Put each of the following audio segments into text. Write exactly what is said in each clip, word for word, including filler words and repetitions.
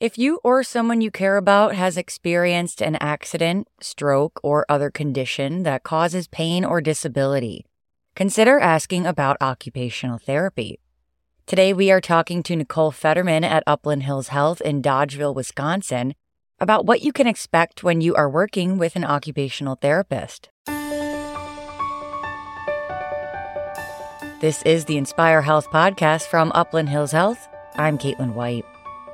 If you or someone you care about has experienced an accident, stroke, or other condition that causes pain or disability, consider asking about occupational therapy. Today, we are talking to Nicole Fetterman at Upland Hills Health in Dodgeville, Wisconsin, about what you can expect when you are working with an occupational therapist. This is the Inspire Health podcast from Upland Hills Health. I'm Caitlin White.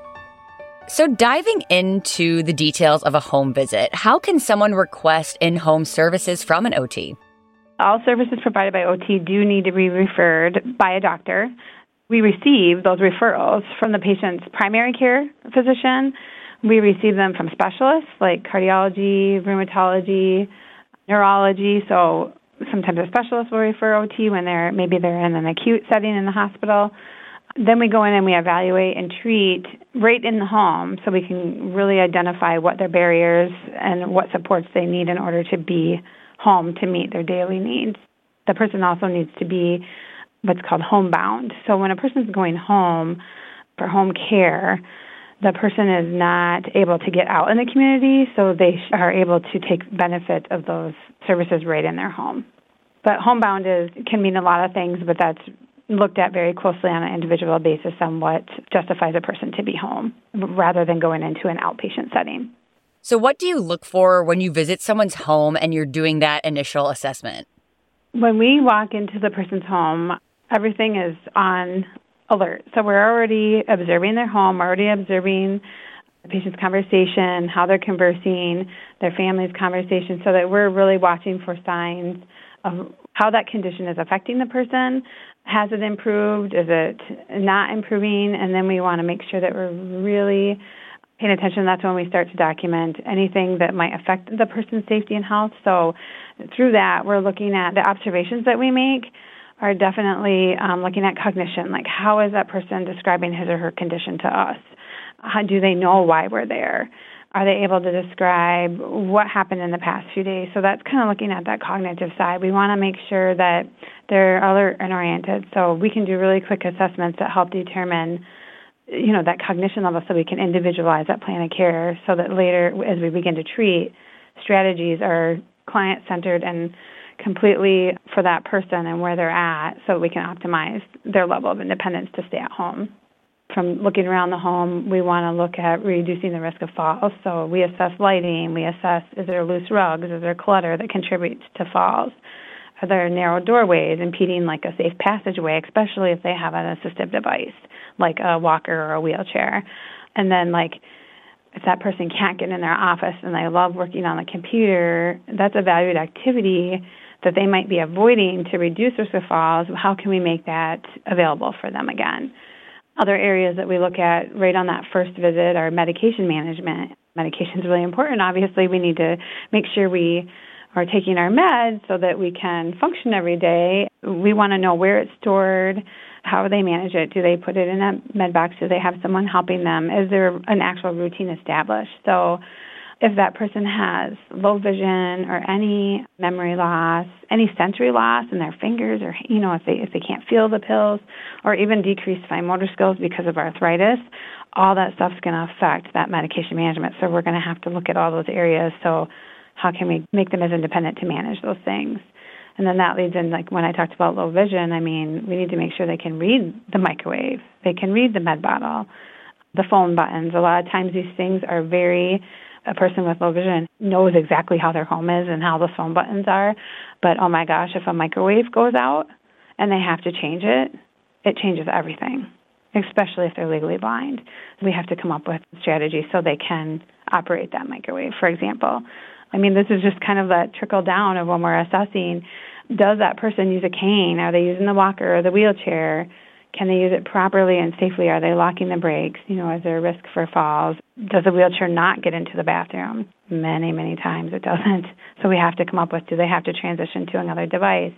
So diving into the details of a home visit, how can someone request in-home services from an O T? All services provided by O T do need to be referred by a doctor. We receive those referrals from the patient's primary care physician. We receive them from specialists like cardiology, rheumatology, neurology. So sometimes a specialist will refer O T when they're maybe they're in an acute setting in the hospital. Then we go in and we evaluate and treat right in the home so we can really identify what their barriers and what supports they need in order to be home to meet their daily needs. The person also needs to be what's called homebound. So when a person's going home for home care, the person is not able to get out in the community, so they are able to take benefit of those services right in their home. But homebound is can mean a lot of things, but that's looked at very closely on an individual basis on what justifies a person to be home rather than going into an outpatient setting. So what do you look for when you visit someone's home and you're doing that initial assessment? When we walk into the person's home, everything is on alert. So we're already observing their home, already observing the patient's conversation, how they're conversing, their family's conversation, so that we're really watching for signs of how that condition is affecting the person. Has it improved? Is it not improving? And then we want to make sure that we're really paying attention. That's when we start to document anything that might affect the person's safety and health. So through that, we're looking at the observations that we make are definitely um, looking at cognition, like how is that person describing his or her condition to us? How do they know why we're there? Are they able to describe what happened in the past few days? So that's kind of looking at that cognitive side. We want to make sure that they're alert and oriented, so we can do really quick assessments that help determine, you know, that cognition level, so we can individualize that plan of care, so that later, as we begin to treat, strategies are client-centered and completely for that person and where they're at, so we can optimize their level of independence to stay at home. From looking around the home, we want to look at reducing the risk of falls. So we assess lighting, we assess is there loose rugs, is there clutter that contributes to falls? Are there narrow doorways impeding like a safe passageway, especially if they have an assistive device like a walker or a wheelchair? And then like if that person can't get in their office and they love working on the computer, that's a valued activity that they might be avoiding to reduce risk of falls. How can we make that available for them again? Other areas that we look at right on that first visit are medication management. Medication is really important. Obviously, we need to make sure we are taking our meds so that we can function every day. We want to know where it's stored, how they manage it. Do they put it in a med box? Do they have someone helping them? Is there an actual routine established? So if that person has low vision or any memory loss, any sensory loss in their fingers, or you know, if they if they can't feel the pills, or even decreased fine motor skills because of arthritis, all that stuff's going to affect that medication management. So we're going to have to look at all those areas. So how can we make them as independent to manage those things? And then that leads in, like when I talked about low vision, I mean, we need to make sure they can read the microwave, they can read the med bottle, the phone buttons. A lot of times these things are very a person with low vision knows exactly how their home is and how the phone buttons are. But, oh, my gosh, if a microwave goes out and they have to change it, it changes everything, especially if they're legally blind. We have to come up with strategies so they can operate that microwave, for example. I mean, this is just kind of that trickle down of when we're assessing, does that person use a cane? Are they using the walker or the wheelchair? Can they use it properly and safely? Are they locking the brakes? You know, is there a risk for falls? Does the wheelchair not get into the bathroom? Many, many times it doesn't. So we have to come up with, do they have to transition to another device?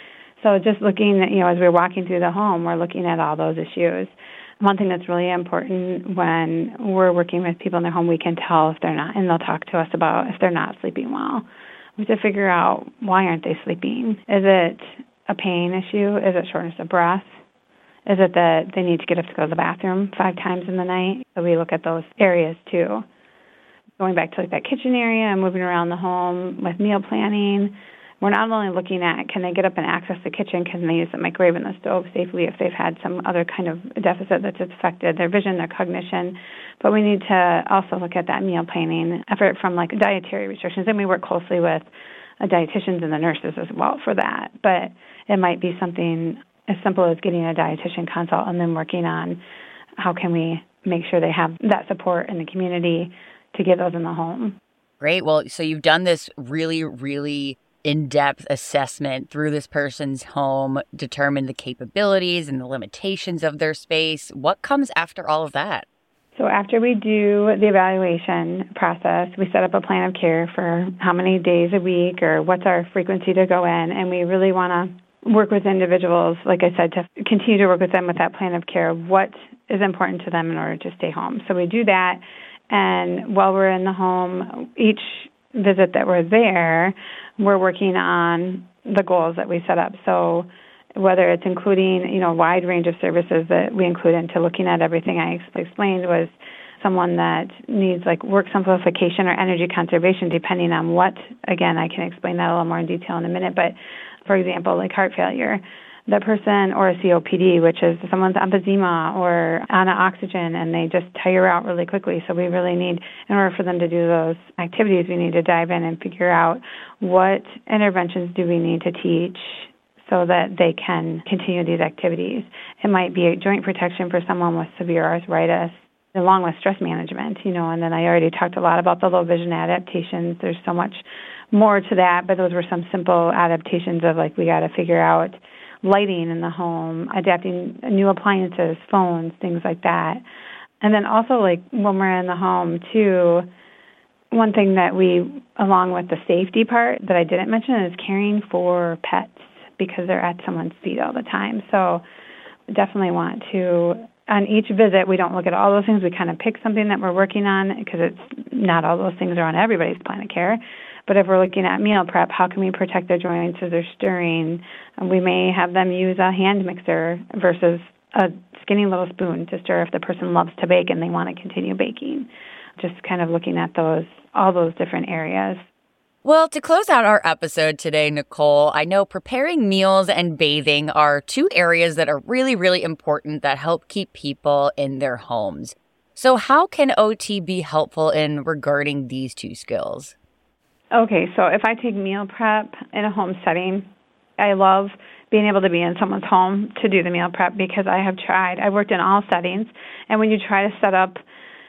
So just looking at, you know, as we're walking through the home, we're looking at all those issues. One thing that's really important when we're working with people in their home, we can tell if they're not, and they'll talk to us about if they're not sleeping well. We have to figure out, why aren't they sleeping? Is it a pain issue? Is it shortness of breath? Is it that they need to get up to go to the bathroom five times in the night? So we look at those areas too. Going back to like that kitchen area and moving around the home with meal planning, we're not only looking at can they get up and access the kitchen, can they use the microwave and the stove safely if they've had some other kind of deficit that's affected their vision, their cognition, but we need to also look at that meal planning effort from like dietary restrictions, and we work closely with uh, dietitians and the nurses as well for that. But it might be something as simple as getting a dietitian consult and then working on how can we make sure they have that support in the community to get those in the home. Great. Well, so you've done this really, really in-depth assessment through this person's home, determine the capabilities and the limitations of their space. What comes after all of that? So after we do the evaluation process, we set up a plan of care for how many days a week or what's our frequency to go in, and we really want to work with individuals, like I said, to continue to work with them with that plan of care, what is important to them in order to stay home. So we do that, and while we're in the home, each visit that we're there, we're working on the goals that we set up. So whether it's including, you know, a wide range of services that we include into looking at everything I explained was someone that needs like work simplification or energy conservation, depending on what, again, I can explain that a little more in detail in a minute. But for example, like heart failure, the person or a C O P D, which is someone's emphysema or on oxygen and they just tire out really quickly. So we really need, in order for them to do those activities, we need to dive in and figure out what interventions do we need to teach so that they can continue these activities. It might be a joint protection for someone with severe arthritis, along with stress management, you know, and then I already talked a lot about the low vision adaptations. There's so much more to that, but those were some simple adaptations of like we got to figure out lighting in the home, adapting new appliances, phones, things like that. And then also like when we're in the home too, one thing that we, along with the safety part that I didn't mention, is caring for pets because they're at someone's feet all the time. So definitely want to, on each visit, we don't look at all those things. We kind of pick something that we're working on because it's not all those things are on everybody's plan of care. But if we're looking at meal prep, how can we protect their joints as they're stirring? We may have them use a hand mixer versus a skinny little spoon to stir if the person loves to bake and they want to continue baking. Just kind of looking at those, all those different areas. Well, to close out our episode today, Nicole, I know preparing meals and bathing are two areas that are really, really important that help keep people in their homes. So how can O T be helpful in regarding these two skills? Okay, so if I take meal prep in a home setting, I love being able to be in someone's home to do the meal prep because I have tried. I worked in all settings, and when you try to set up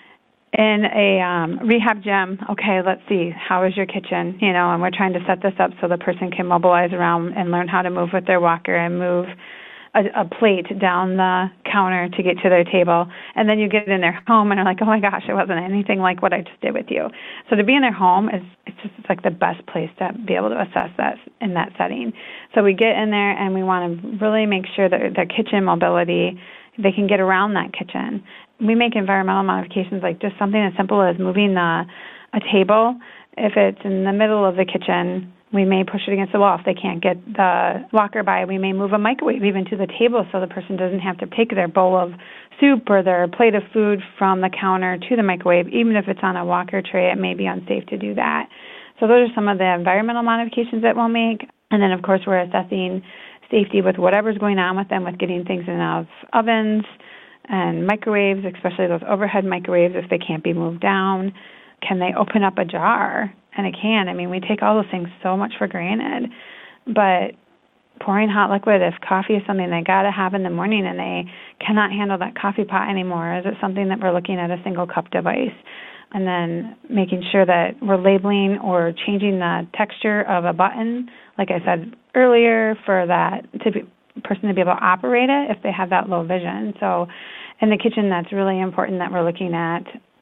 in a um, rehab gym, okay, let's see, how is your kitchen? You know, and we're trying to set this up so the person can mobilize around and learn how to move with their walker and move a, a plate down the counter to get to their table. And then you get in their home and are like, oh my gosh, it wasn't anything like what I just did with you. So to be in their home is it's just it's like the best place to be able to assess that in that setting. So we get in there and we want to really make sure that their kitchen mobility, they can get around that kitchen. We make environmental modifications like just something as simple as moving the, a table. If it's in the middle of the kitchen, we may push it against the wall. If they can't get the walker by, we may move a microwave even to the table so the person doesn't have to take their bowl of soup or their plate of food from the counter to the microwave. Even if it's on a walker tray, it may be unsafe to do that. So those are some of the environmental modifications that we'll make. And then, of course, we're assessing safety with whatever's going on with them, with getting things in and out of ovens and microwaves, especially those overhead microwaves if they can't be moved down. Can they open up a jar? And it can. I mean, we take all those things so much for granted. But pouring hot liquid, if coffee is something they got to have in the morning and they cannot handle that coffee pot anymore, is it something that we're looking at a single cup device? And then making sure that we're labeling or changing the texture of a button, like I said earlier, for that to be, person to be able to operate it if they have that low vision. So in the kitchen, that's really important that we're looking at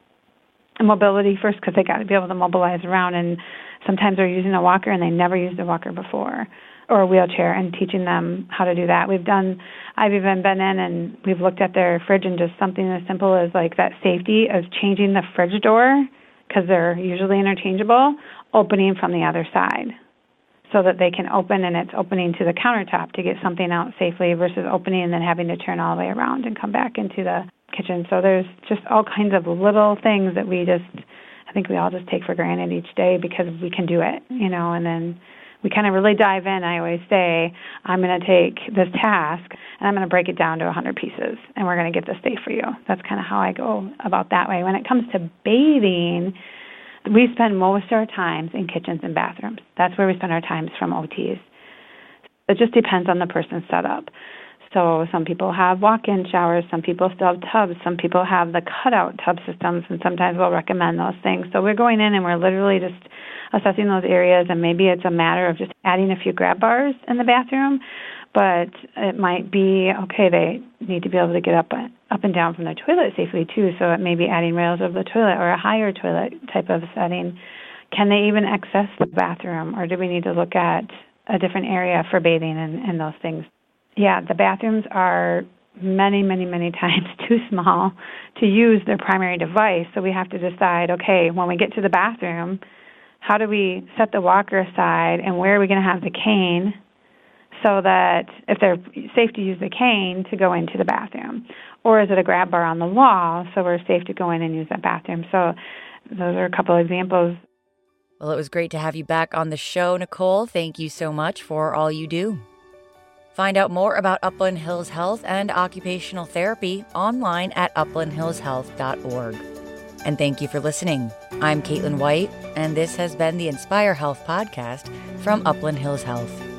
mobility first because they got to be able to mobilize around, and sometimes they're using a walker and they never used a walker before, or a wheelchair, and teaching them how to do that. We've done, I've even been in and we've looked at their fridge and just something as simple as like that safety of changing the fridge door, because they're usually interchangeable, opening from the other side. so that they can open and it's opening to the countertop to get something out safely versus opening and then having to turn all the way around and come back into the kitchen. So there's just all kinds of little things that we just, I think we all just take for granted each day because we can do it, you know, and then we kind of really dive in. I always say, I'm going to take this task and I'm going to break it down to one hundred pieces and we're going to get this safe for you. That's kind of how I go about that way. When it comes to bathing, we spend most of our times in kitchens and bathrooms. That's where we spend our times from O Ts. It just depends on the person's setup. So some people have walk-in showers, some people still have tubs, some people have the cutout tub systems, and sometimes we'll recommend those things. So we're going in and we're literally just assessing those areas, and maybe it's a matter of just adding a few grab bars in the bathroom, but it might be, okay, they need to be able to get up up and down from the toilet safely too, so it may be adding rails over the toilet or a higher toilet type of setting. Can they even access the bathroom, or do we need to look at a different area for bathing and, and those things? Yeah, the bathrooms are many, many, many times too small to use their primary device, so we have to decide, okay, when we get to the bathroom, how do we set the walker aside and where are we going to have the cane so that if they're safe to use the cane to go into the bathroom? Or is it a grab bar on the wall so we're safe to go in and use that bathroom? So those are a couple of examples. Well, it was great to have you back on the show, Nicole. Thank you so much for all you do. Find out more about Upland Hills Health and occupational therapy online at upland hills health dot org. And thank you for listening. I'm Caitlin White, and this has been the Inspire Health podcast from Upland Hills Health.